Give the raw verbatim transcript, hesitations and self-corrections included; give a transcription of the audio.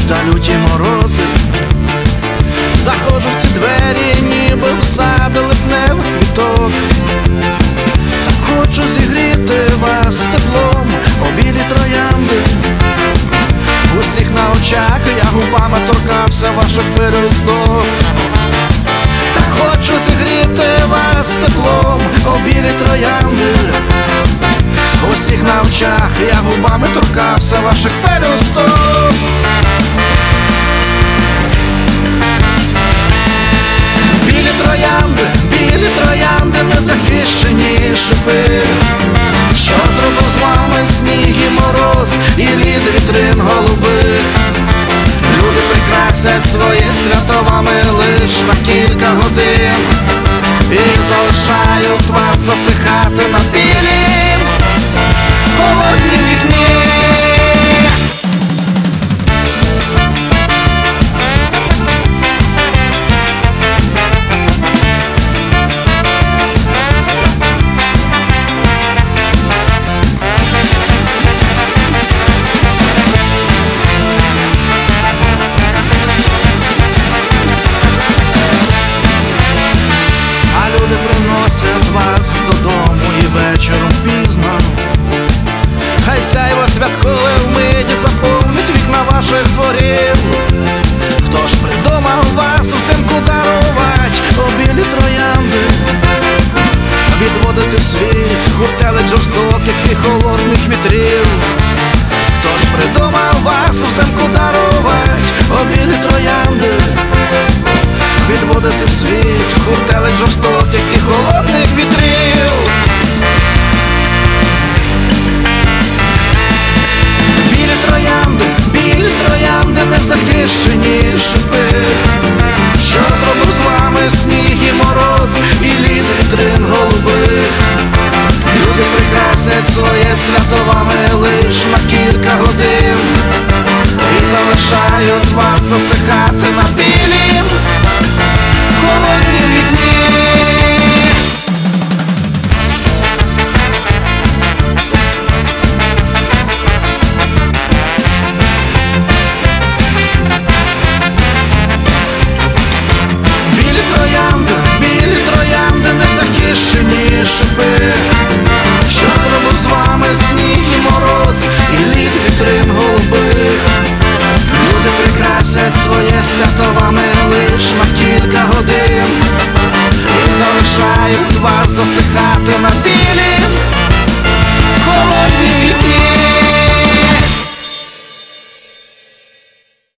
та люті морози. Заходжу в ці двері, ніби в сад липневих квіток. Так хочу зігріти вас теплом, о білі троянди. Усіх на очах я губами торкався ваших пелюсток. Так хочу зігріти вас теплом, о білі троянди. Усіх на очах я губами торкався ваших пелюсток. Білі троянди, білі троянди, незахищені шипи. Що зробив з вами сніг і мороз, і лід вітрин голубих? Люди прикрасять своє свято вами лиш на кілька годин і залишають вас засихати на білім холоднім вікні. Приносять вас додому і вечором пізно. Хай сяйво святкове вмиті заповнить вікна ваших дворів. Хто ж придумав вас взимку дарувать, о білі троянди? Відводити в світ гуртелик жорстоких і холодних вітрів. Хто ж придумав вас взимку дарувать, о білі троянди? Відводити в світ гуртелик жорстоких і холодних вітрів. Білі троянди, білі троянди, незахищені шипи. Що зробив з вами сніг і мороз, і лід вітрин голубих? Люди прикрасять своє свято вами лиш на кілька годин і залишають вас засихати на білім холоднім вікні. Білі троянди, білі троянди, незахищені шипи. Що зробив з вами сніг і мороз, і лід вітрин голубих? Люди прикрасять своє свято вами лиш на кілька годин і залишають вас засихати на